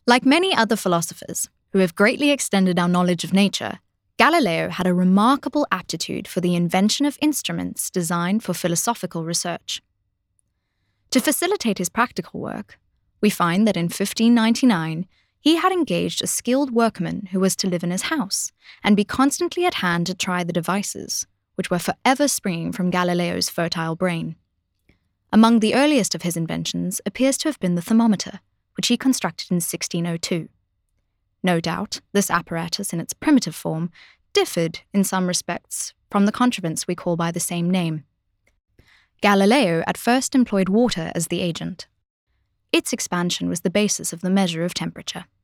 Like many other philosophers who have greatly extended our knowledge of nature, Galileo had a remarkable aptitude for the invention of instruments designed for philosophical research. To facilitate his practical work, we find that in 1599, he had engaged a skilled workman who was to live in his house and be constantly at hand to try the devices, which were forever springing from Galileo's fertile brain. Among the earliest of his inventions appears to have been the thermometer, which he constructed in 1602. No doubt, this apparatus in its primitive form differed in some respects from the contrivance we call by the same name. Galileo at first employed water as the agent. Its expansion was the basis of the measure of temperature.